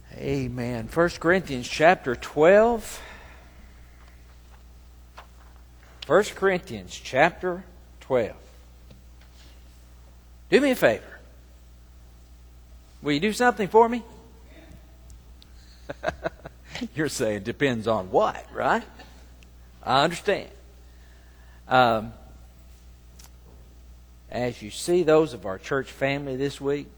Amen. 1 Corinthians chapter 12. 1 Corinthians chapter 12. Do me a favor. Will you do something for me? You're saying depends on what, right? I understand. As you see those of our church family this week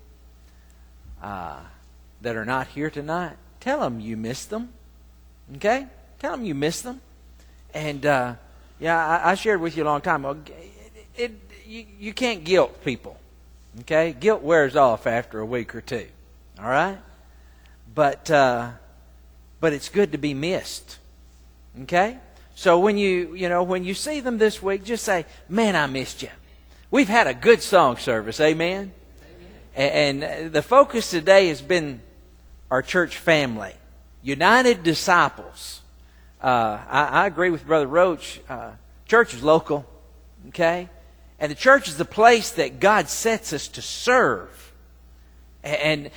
that are not here tonight, tell them you miss them. Okay? Tell them you miss them. And I shared with you a long time ago, you can't guilt people. Okay? Guilt wears off after a week or two. All right? But it's good to be missed. Okay? So when you see them this week, just say, "Man, I missed you." We've had a good song service. Amen? And the focus today has been our church family. United disciples. I agree with Brother Roach. Church is local. Okay? And the church is the place that God sets us to serve. And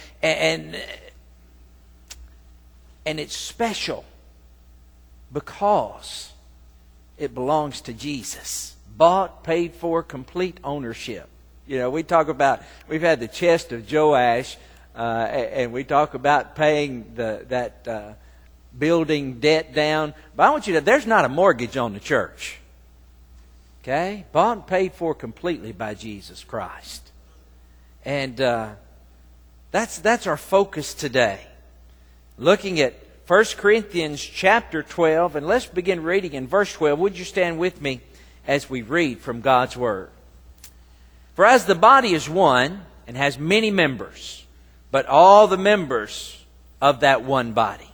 it's special because it belongs to Jesus. Bought, paid for, complete ownership. You know, we've had the chest of Joash, and we talk about paying that building debt down. But I want you to, there's not a mortgage on the church. Okay? Bought and paid for completely by Jesus Christ. And that's our focus today. Looking at 1 Corinthians chapter 12, and let's begin reading in verse 12. Would you stand with me as we read from God's Word? "For as the body is one and has many members, but all the members of that one body,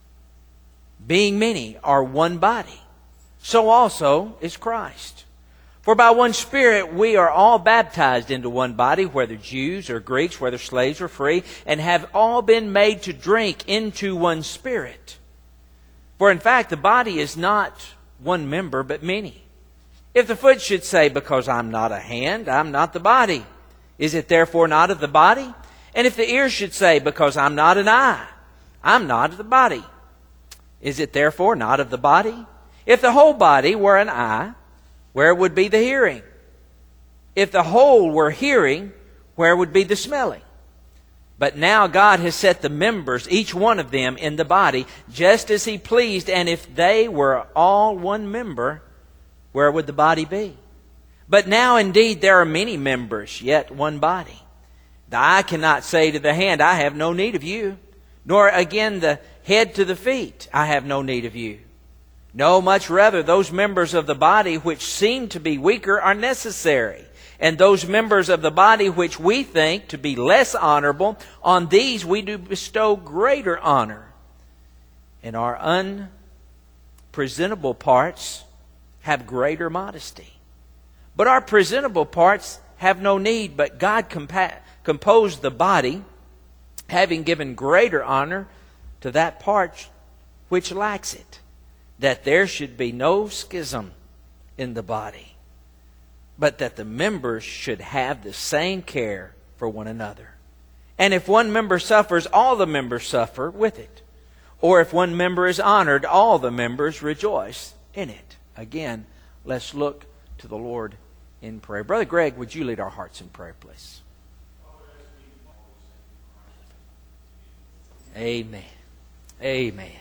being many, are one body, so also is Christ. For by one Spirit we are all baptized into one body, whether Jews or Greeks, whether slaves or free, and have all been made to drink into one Spirit. For in fact the body is not one member, but many. If the foot should say, 'Because I'm not a hand, I'm not the body,' is it therefore not of the body? And if the ear should say, 'Because I'm not an eye, I'm not of the body,' is it therefore not of the body? If the whole body were an eye, where would be the hearing? If the whole were hearing, where would be the smelling? But now God has set the members, each one of them, in the body, just as He pleased. And if they were all one member, where would the body be? But now indeed there are many members, yet one body. The eye cannot say to the hand, 'I have no need of you,' nor again the head to the feet, 'I have no need of you.' No, much rather, those members of the body which seem to be weaker are necessary. And those members of the body which we think to be less honorable, on these we do bestow greater honor. And our unpresentable parts have greater modesty. But our presentable parts have no need, but God composed the body, having given greater honor to that part which lacks it, that there should be no schism in the body, but that the members should have the same care for one another. And if one member suffers, all the members suffer with it. Or if one member is honored, all the members rejoice in it." Again, let's look to the Lord in prayer. Brother Greg, would you lead our hearts in prayer, please? Amen. Amen.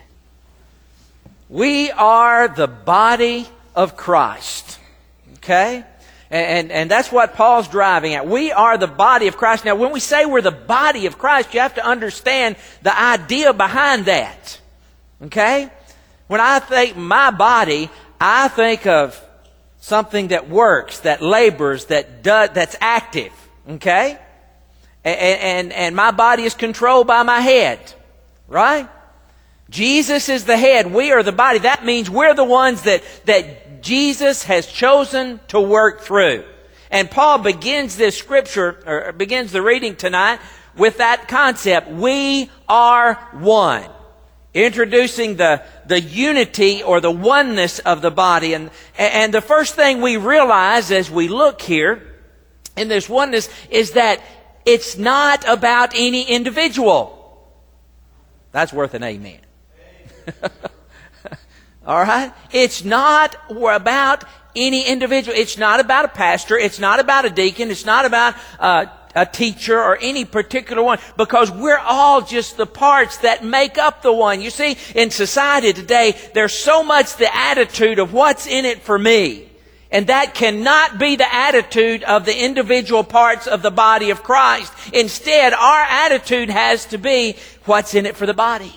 We are the body of Christ. Okay? And that's what Paul's driving at. We are the body of Christ. Now, when we say we're the body of Christ, you have to understand the idea behind that. Okay? When I think my body, I think of something that works, that labors, that's active. Okay? And my body is controlled by my head. Right? Jesus is the head. We are the body. That means we're the ones that Jesus has chosen to work through. And Paul begins this scripture, or begins the reading tonight, with that concept. We are one. Introducing the unity or the oneness of the body. And the first thing we realize as we look here in this oneness is that it's not about any individual. That's worth an amen. All right? It's not about any individual. It's not about a pastor. It's not about a deacon. It's not about a teacher or any particular one, because we're all just the parts that make up the one. You see, in society today, there's so much the attitude of what's in it for me. And that cannot be the attitude of the individual parts of the body of Christ. Instead, our attitude has to be, what's in it for the body?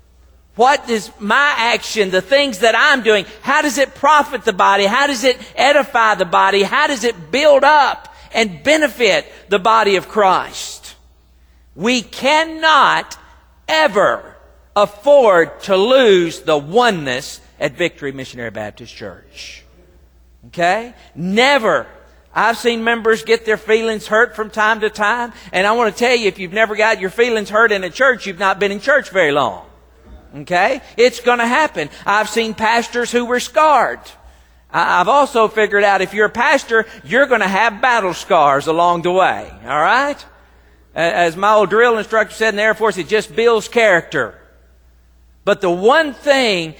What is my action, the things that I'm doing? How does it profit the body? How does it edify the body? How does it build up and benefit the body of Christ? We cannot ever afford to lose the oneness at Victory Missionary Baptist Church. Okay? Never. I've seen members get their feelings hurt from time to time, and I want to tell you, if you've never got your feelings hurt in a church, you've not been in church very long. Okay? It's going to happen. I've seen pastors who were scarred. I've also figured out if you're a pastor, you're going to have battle scars along the way. All right? As my old drill instructor said in the Air Force, it just builds character. But the one thing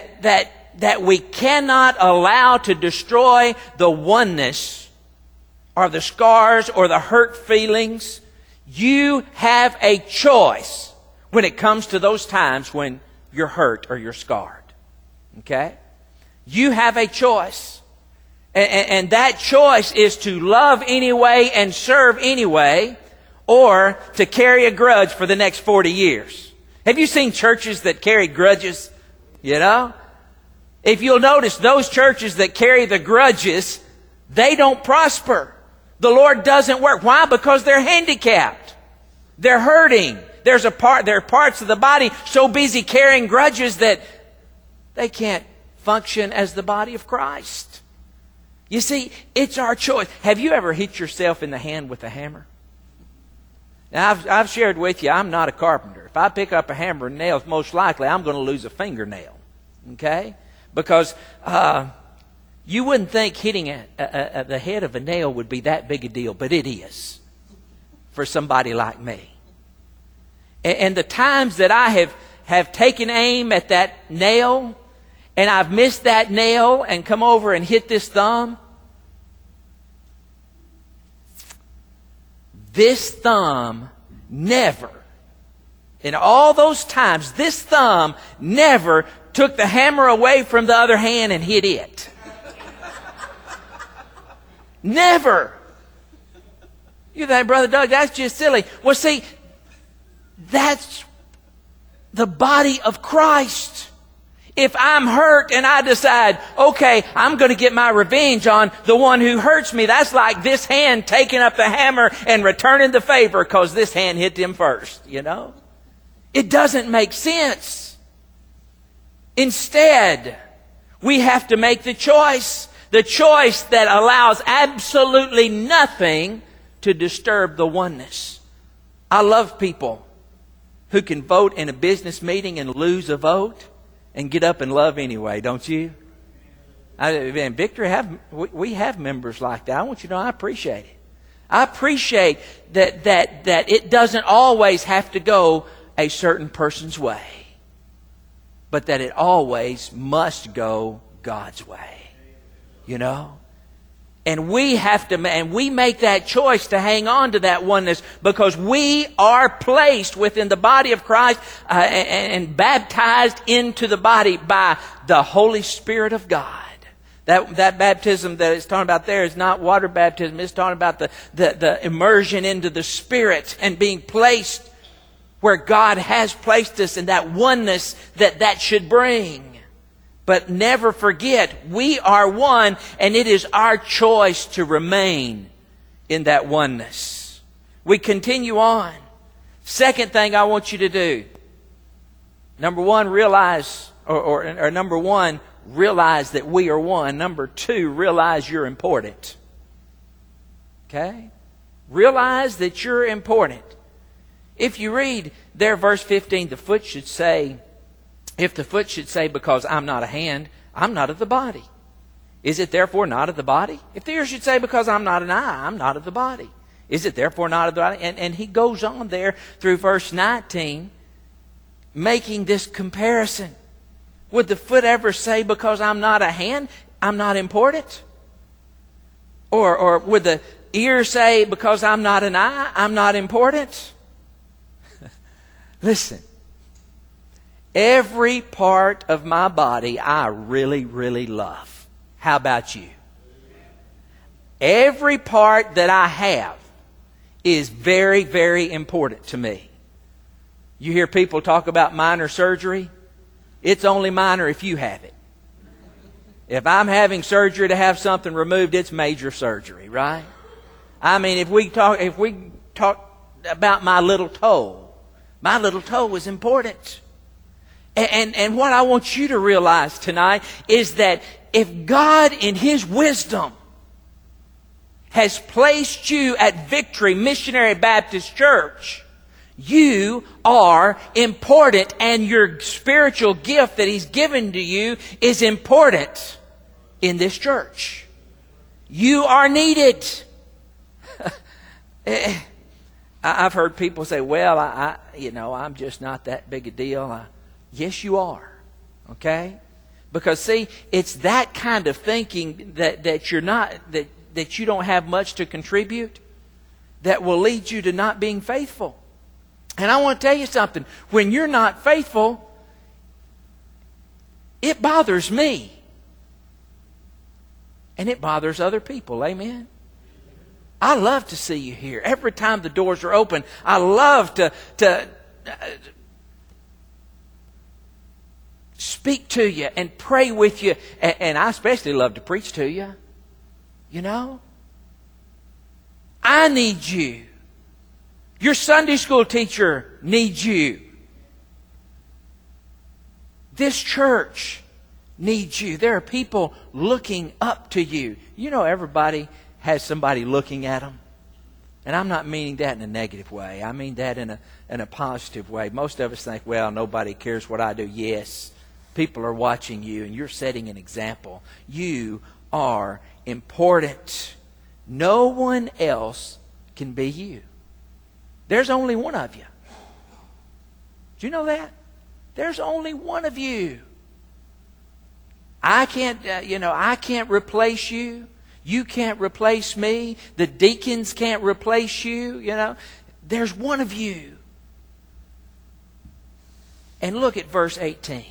that we cannot allow to destroy the oneness or the scars or the hurt feelings, you have a choice when it comes to those times when you're hurt or you're scarred. Okay? You have a choice. And that choice is to love anyway and serve anyway, or to carry a grudge for the next 40 years. Have you seen churches that carry grudges? You know? If you'll notice, those churches that carry the grudges, they don't prosper. The Lord doesn't work. Why? Because they're handicapped. They're hurting. There are parts of the body so busy carrying grudges that they can't function as the body of Christ. You see, it's our choice. Have you ever hit yourself in the hand with a hammer? Now, I've shared with you, I'm not a carpenter. If I pick up a hammer and nails, most likely I'm going to lose a fingernail. Okay? Because you wouldn't think hitting the head of a nail would be that big a deal, but it is for somebody like me. And the times that I have taken aim at that nail, and I've missed that nail and come over and hit this thumb, this thumb never, in all those times, this thumb never took the hammer away from the other hand and hit it. Never. You think, Brother Doug, that's just silly. Well, see, that's the body of Christ. If I'm hurt and I decide, okay, I'm going to get my revenge on the one who hurts me, that's like this hand taking up the hammer and returning the favor because this hand hit him first, you know? It doesn't make sense. Instead, we have to make the choice that allows absolutely nothing to disturb the oneness. I love people who can vote in a business meeting and lose a vote and get up and love anyway, don't you? And Victory, we have members like that. I want you to know I appreciate it. I appreciate that it doesn't always have to go a certain person's way, but that it always must go God's way. You know? And we make that choice to hang on to that oneness because we are placed within the body of Christ and baptized into the body by the Holy Spirit of God. That baptism that it's talking about there is not water baptism. It's talking about the immersion into the Spirit and being placed where God has placed us, and that oneness that should bring. But never forget, we are one, and it is our choice to remain in that oneness. We continue on. Second thing I want you to do. Number one, realize that we are one. Number two, realize you're important. Okay? Realize that you're important. If you read there, verse 15, if the foot should say, because I'm not a hand, I'm not of the body, is it therefore not of the body? If the ear should say, because I'm not an eye, I'm not of the body, is it therefore not of the body? And he goes on there through verse 19 making this comparison? Would the foot ever say, because I'm not a hand, I'm not important? Or would the ear say, because I'm not an eye, I'm not important? Listen, every part of my body I really, really love. How about you? Every part that I have is very, very important to me. You hear people talk about minor surgery. It's only minor if you have it. If I'm having surgery to have something removed, it's major surgery, right? I mean, if we talk about my little toe is important. And what I want you to realize tonight is that if God in His wisdom has placed you at Victory Missionary Baptist Church, you are important, and your spiritual gift that He's given to you is important in this church. You are needed. I've heard people say, well, I'm just not that big a deal. Yes, you are. Okay? Because see, it's that kind of thinking that you're not, that you don't have much to contribute, that will lead you to not being faithful. And I want to tell you something. When you're not faithful, it bothers me. And it bothers other people. Amen? I love to see you here. Every time the doors are open, I love to speak to you and pray with you. And I especially love to preach to you. You know? I need you. Your Sunday school teacher needs you. This church needs you. There are people looking up to you. You know, everybody has somebody looking at them. And I'm not meaning that in a negative way. I mean that in a positive way. Most of us think, well, nobody cares what I do. Yes, people are watching you and you're setting an example. You are important. No one else can be you. There's only one of you. Do you know that? There's only one of you. I can't replace you. You can't replace me. The deacons can't replace you. You know, there's one of you. And look at verse 18.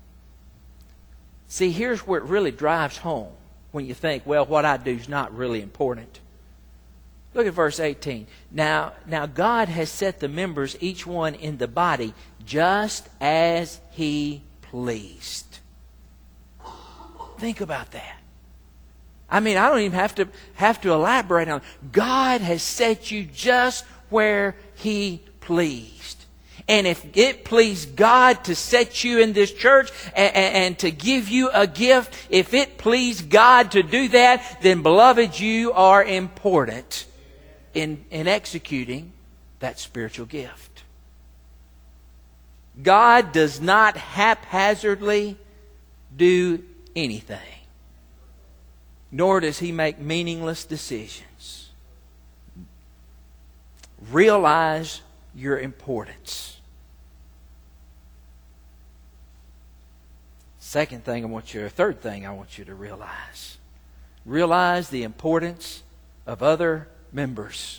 See, here's where it really drives home when you think, well, what I do is not really important. Look at verse 18. Now God has set the members, each one in the body, just as He pleased. Think about that. I mean, I don't even have to elaborate on it. God has set you just where He pleased. And if it pleased God to set you in this church and to give you a gift, if it pleased God to do that, then beloved, you are important in executing that spiritual gift. God does not haphazardly do anything, nor does He make meaningless decisions. Realize your importance. Third thing I want you to realize. Realize the importance of other members.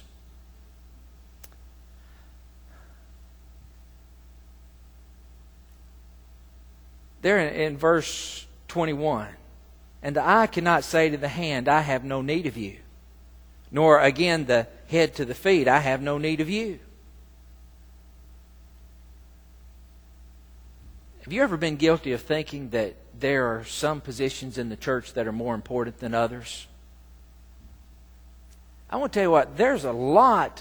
There in verse 21, and the eye cannot say to the hand, I have no need of you. Nor again the head to the feet, I have no need of you. Have you ever been guilty of thinking that there are some positions in the church that are more important than others? I want to tell you what, there's a lot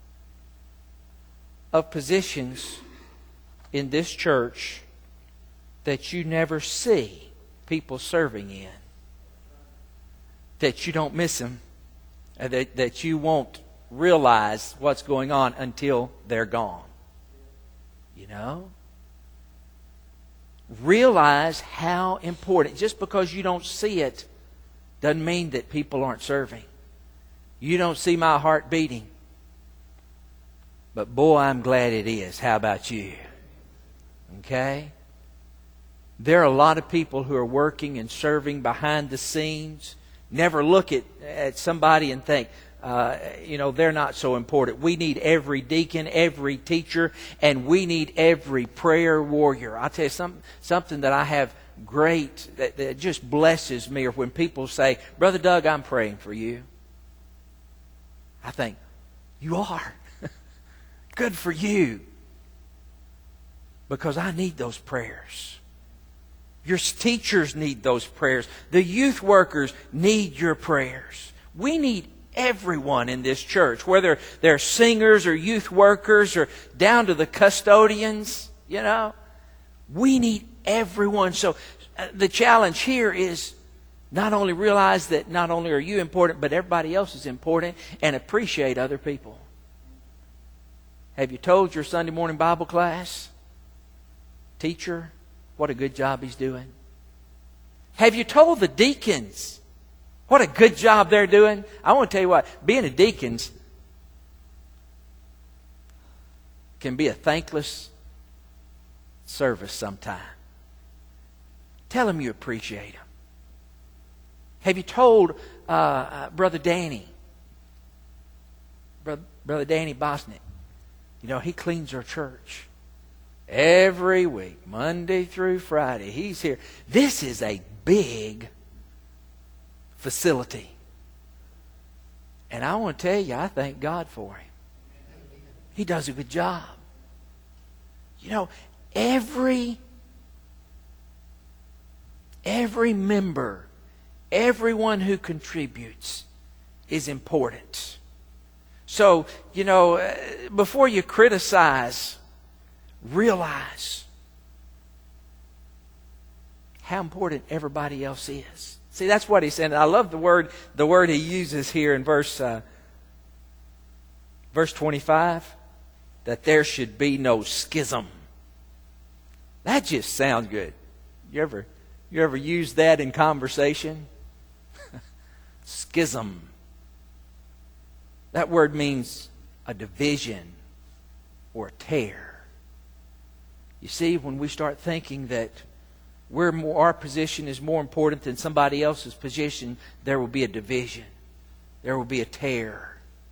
of positions in this church that you never see people serving in. That you don't miss them. That you won't realize what's going on until they're gone. You know? Realize how important. Just because you don't see it doesn't mean that people aren't serving. You don't see my heart beating. But boy, I'm glad it is. How about you? Okay? There are a lot of people who are working and serving behind the scenes. Never look at somebody and think, they're not so important. We need every deacon, every teacher, and we need every prayer warrior. I'll tell you something that I have great, that just blesses me, or when people say, Brother Doug, I'm praying for you. I think, you are. Good for you. Because I need those prayers. Your teachers need those prayers. The youth workers need your prayers. We need everyone in this church, whether they're singers or youth workers or down to the custodians, We need everyone. So the challenge here is not only realize that not only are you important, but everybody else is important, and appreciate other people. Have you told your Sunday morning Bible class teacher what a good job he's doing? Have you told the deacons what a good job they're doing? I want to tell you what, being a deacon can be a thankless service sometime. Tell them you appreciate them. Have you told Brother Danny, Brother Danny Bosnick, he cleans our church every week, Monday through Friday. He's here. This is a big facility. And I want to tell you, I thank God for him. He does a good job. Every member, everyone who contributes is important. So, before you criticize, realize how important everybody else is. See, that's what he's saying. I love the word he uses here in verse 25, that there should be no schism. That just sounds good. You ever use that in conversation? Schism. That word means a division or a tear. You see, when we start thinking that our position is more important than somebody else's position, there will be a division. There will be a tear.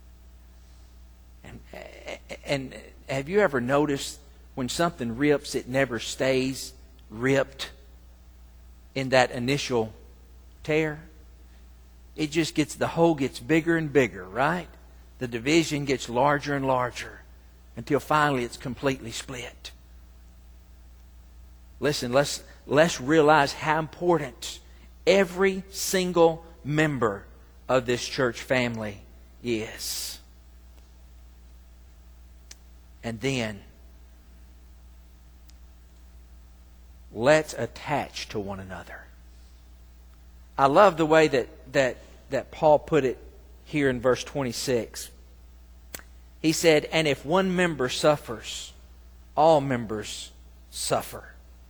And have you ever noticed when something rips, it never stays ripped in that initial tear? It just the hole gets bigger and bigger, right? The division gets larger and larger until finally it's completely split. Listen, let's realize how important every single member of this church family is. And then, let's attach to one another. I love the way that Paul put it here in verse 26. He said, and if one member suffers, all members suffer.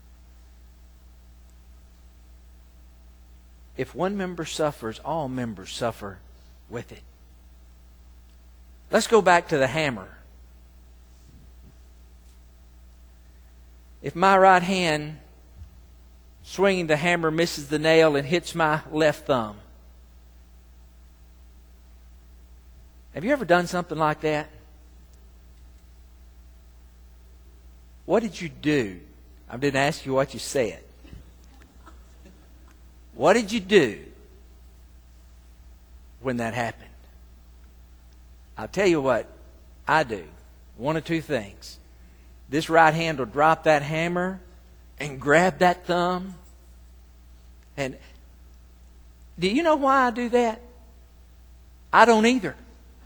If one member suffers, all members suffer with it. Let's go back to the hammer. If my right hand swinging the hammer misses the nail and hits my left thumb, have you ever done something like that? What did you do? I didn't ask you what you said. What did you do when that happened? I'll tell you what I do. One of two things. This right hand will drop that hammer and grab that thumb. And do you know why I do that? I don't either.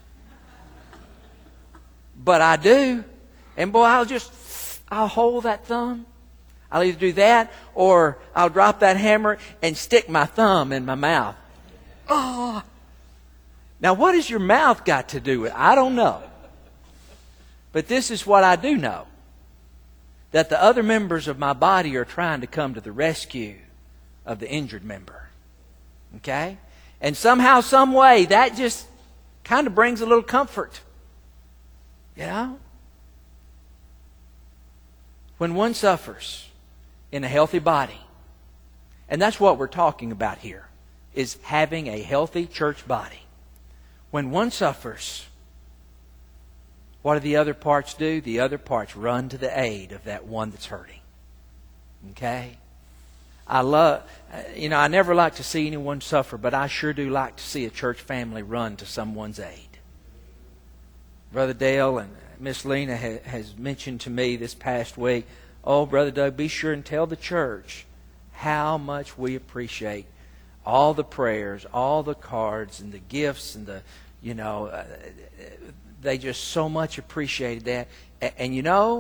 But I do. And boy, I'll hold that thumb. I'll either do that or I'll drop that hammer and stick my thumb in my mouth. Oh. Now, what has your mouth got to do with it? I don't know. But this is what I do know. That the other members of my body are trying to come to the rescue of the injured member. Okay? And somehow, some way, that just kind of brings a little comfort. You know? When one suffers in a healthy body, and that's what we're talking about here, is having a healthy church body. When one suffers, what do the other parts do? The other parts run to the aid of that one that's hurting. Okay? I never like to see anyone suffer, but I sure do like to see a church family run to someone's aid. Brother Dale and Miss Lena has mentioned to me this past week, oh, Brother Doug, be sure and tell the church how much we appreciate all the prayers, all the cards, and the gifts, and they just so much appreciated that. And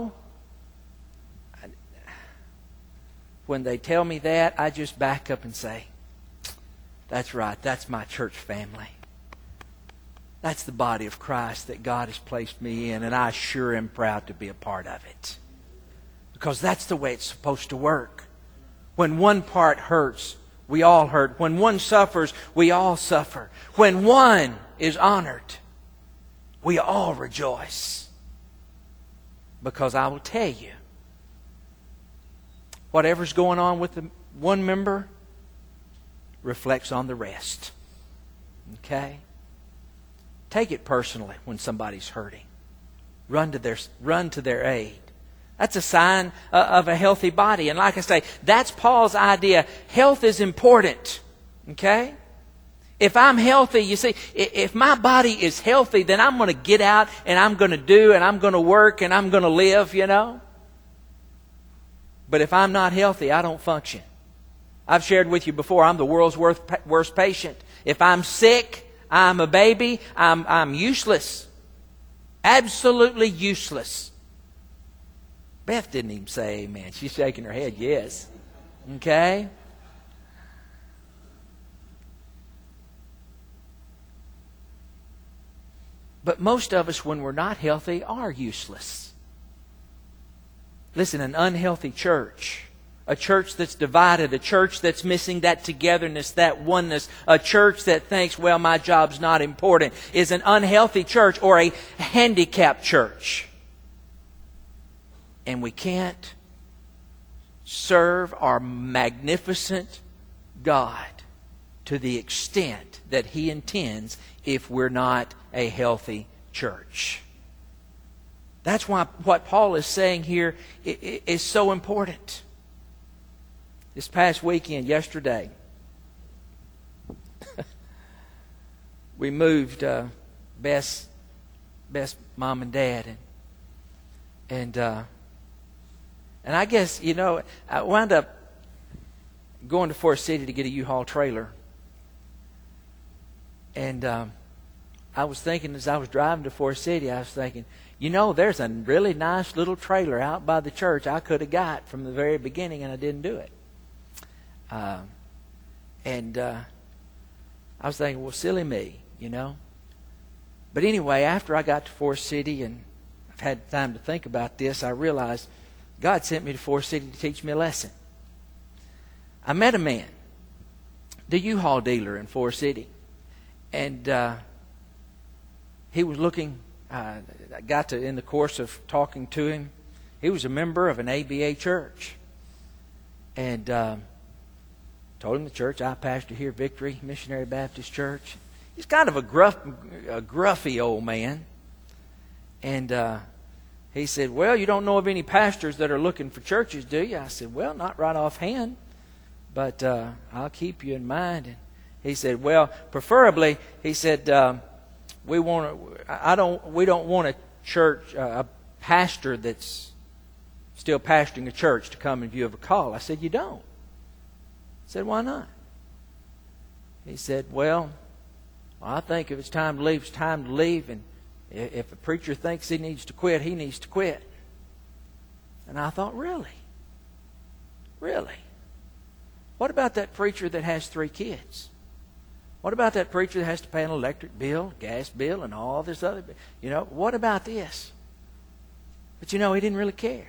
when they tell me that, I just back up and say, that's right, that's my church family. That's the body of Christ that God has placed me in, and I sure am proud to be a part of it. Because that's the way it's supposed to work. When one part hurts, we all hurt. When one suffers, we all suffer. When one is honored, we all rejoice. Because I will tell you, whatever's going on with the one member reflects on the rest. Okay? Take it personally when somebody's hurting. Run to their aid. That's a sign of a healthy body. And like I say, that's Paul's idea. Health is important. Okay? If I'm healthy, you see, if my body is healthy, then I'm going to get out and I'm going to do and I'm going to work and I'm going to live, But if I'm not healthy, I don't function. I've shared with you before, I'm the world's worst patient. If I'm sick, I'm a baby, I'm useless. Absolutely useless. Beth didn't even say amen. She's shaking her head, yes. Okay? But most of us, when we're not healthy, are useless. Listen, an unhealthy church, a church that's divided, a church that's missing that togetherness, that oneness, a church that thinks, well, my job's not important, is an unhealthy church or a handicapped church. And we can't serve our magnificent God to the extent that He intends if we're not a healthy church. That's why what Paul is saying here is so important. This past weekend, yesterday, we moved Beth's mom and dad, and I guess I wound up going to Forest City to get a U-Haul trailer, and I was thinking as I was driving to Forest City, I was thinking, there's a really nice little trailer out by the church I could have got from the very beginning, and I didn't do it. I was thinking, well, silly me, But anyway, after I got to Forest City and I've had time to think about this, I realized God sent me to Forest City to teach me a lesson. I met a man, the U-Haul dealer in Forest City, and he was looking. I got to, in the course of talking to him, he was a member of an ABA church, and told him the church I pastor here, Victory Missionary Baptist Church. He's kind of a gruffy old man, and he said, "Well, you don't know of any pastors that are looking for churches, do you?" I said, "Well, not right offhand, but I'll keep you in mind." And he said, "Well, preferably," he said, we don't want a church, a pastor that's still pastoring a church to come in view of a call." I said, "You don't?" I said, "Why not?" He said, well, I think if it's time to leave, it's time to leave. And if a preacher thinks he needs to quit, he needs to quit. And I thought, really? Really? What about that preacher that has 3 kids? What about that preacher that has to pay an electric bill, gas bill, and all this other? What about this? But he didn't really care.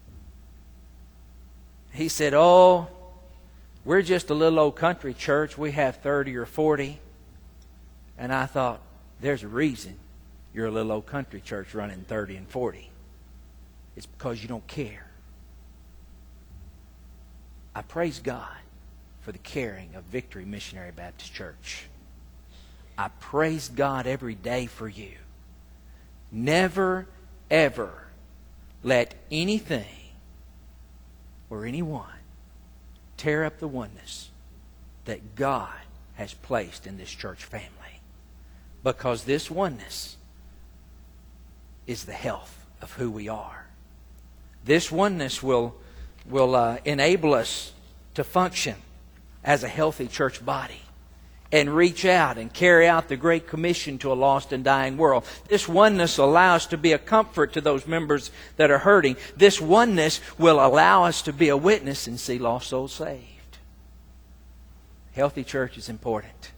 He said, "Oh, we're just a little old country church. We have 30 or 40. And I thought, there's a reason you're a little old country church running 30 and 40. It's because you don't care. I praise God for the caring of Victory Missionary Baptist Church. I praise God every day for you. Never, ever let anything or anyone tear up the oneness that God has placed in this church family. Because this oneness is the health of who we are. This oneness will enable us to function as a healthy church body and reach out and carry out the Great Commission to a lost and dying world. This oneness allows us to be a comfort to those members that are hurting. This oneness will allow us to be a witness and see lost souls saved. Healthy church is important.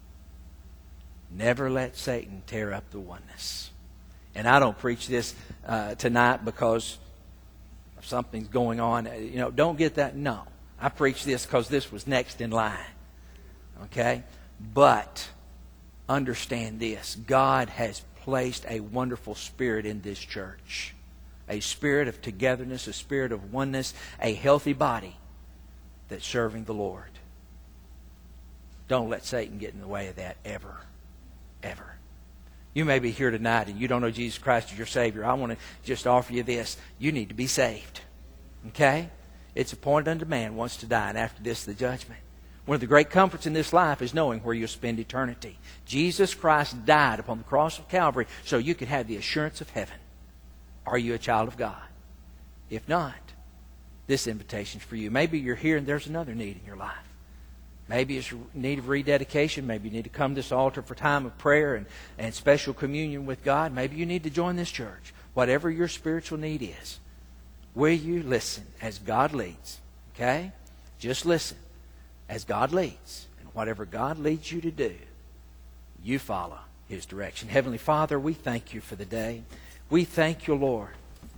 Never let Satan tear up the oneness. And I don't preach this tonight because something's going on. Don't get that. No. I preach this because this was next in line. Okay? But understand this. God has placed a wonderful spirit in this church. A spirit of togetherness, a spirit of oneness, a healthy body that's serving the Lord. Don't let Satan get in the way of that ever. Ever. You may be here tonight and you don't know Jesus Christ as your Savior. I want to just offer you this. You need to be saved. Okay? It's appointed unto man once to die, and after this the judgment. One of the great comforts in this life is knowing where you'll spend eternity. Jesus Christ died upon the cross of Calvary so you could have the assurance of heaven. Are you a child of God? If not, this invitation's for you. Maybe you're here and there's another need in your life. Maybe it's a need of rededication. Maybe you need to come to this altar for time of prayer and special communion with God. Maybe you need to join this church. Whatever your spiritual need is, will you listen as God leads? Okay? Just listen as God leads. And whatever God leads you to do, you follow His direction. Heavenly Father, we thank you for the day. We thank you, Lord.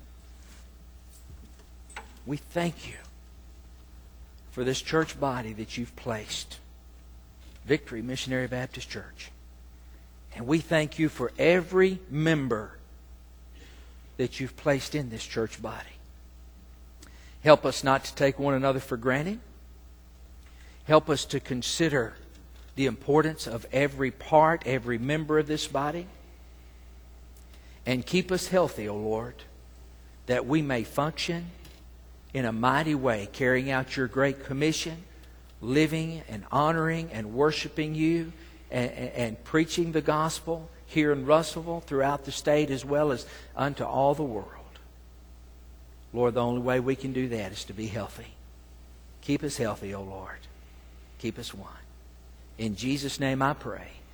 We thank you for this church body that you've placed. Victory Missionary Baptist Church. And we thank you for every member that you've placed in this church body. Help us not to take one another for granted. Help us to consider the importance of every part, every member of this body. And keep us healthy, O Lord, that we may function in a mighty way, carrying out your great commission, living and honoring and worshiping you and preaching the gospel here in Russellville, throughout the state, as well as unto all the world. Lord, the only way we can do that is to be healthy. Keep us healthy, O Lord. Keep us one. In Jesus' name I pray.